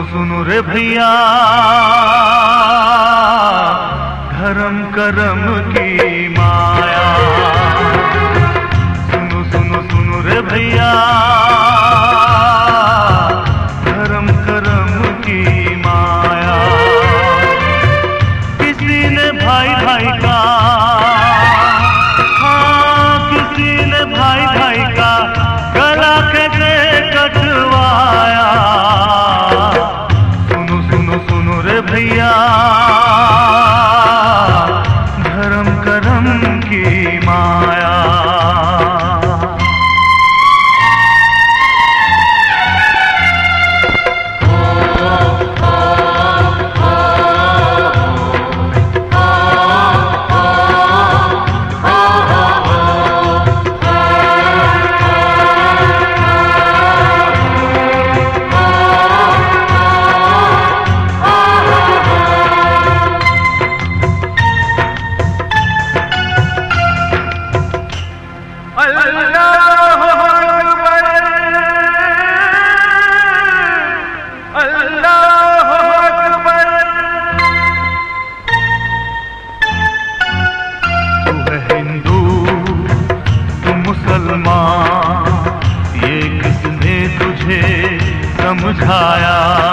सुनो रे भैया, धर्म करम की माया। सुनो सुनो सुनो रे भैया, धर्म करम की माया। किसी ने भाई भाई का, हाँ किसी ने भाई भाई का गला कैसे कटवाया। सुनो सुनो सुनो रे भैया, धर्म करम की माया। ये किसने तुझे समझाया।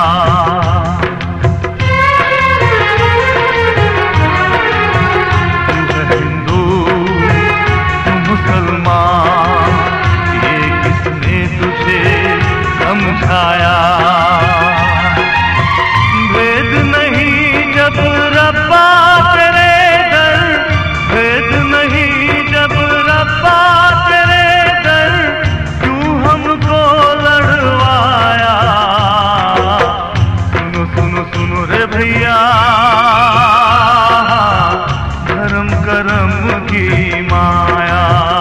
तू है हिंदू तू मुसलमान, ये किसने तुझे समझाया। भेद नहीं जब रब्बा तेरे दर, भेद नहीं जब रब्बा भैया, धर्म करम की माया।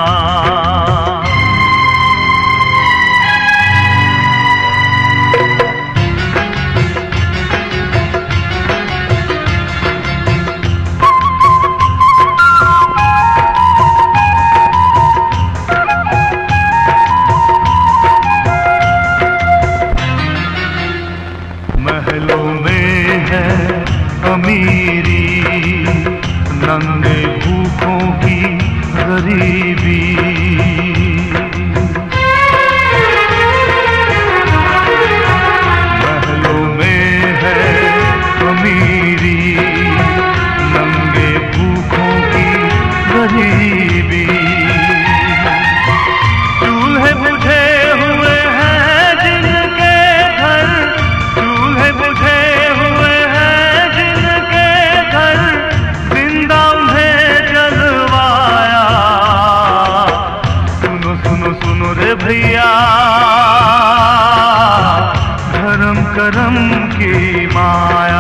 महलों में है अमीरी, नंगे भूखों की गरीबी। महलों में है अमीरी, नंगे भूखों की गरीबी। चूल्हे बुझे हुए हैं जिनके घर, चूल्हे बुझे हुए हैं जिनके घर, जिंदा उन्हें जलवाया। सुनो सुनो सुनो रे भैया, धर्म करम की माया।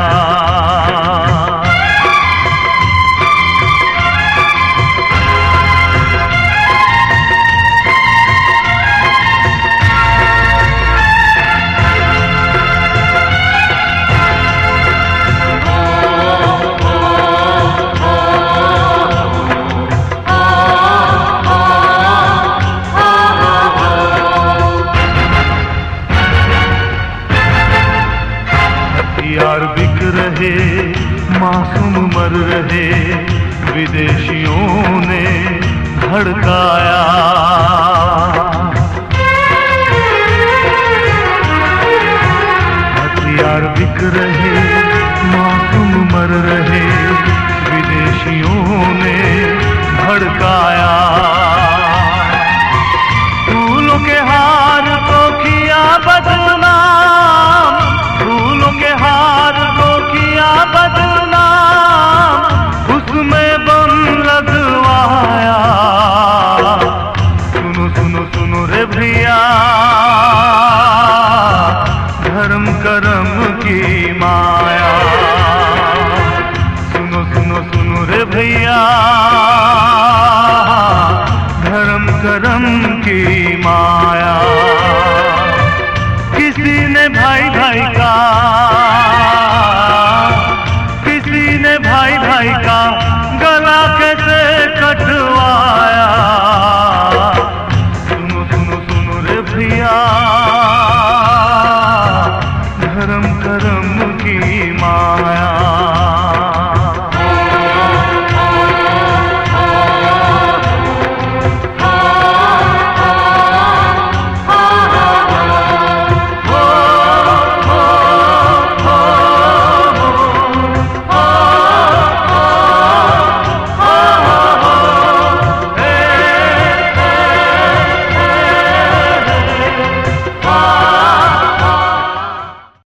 हथियार बिक रहे, मासूम मर रहे, विदेशियों ने भड़काया। हथियार बिक रहे,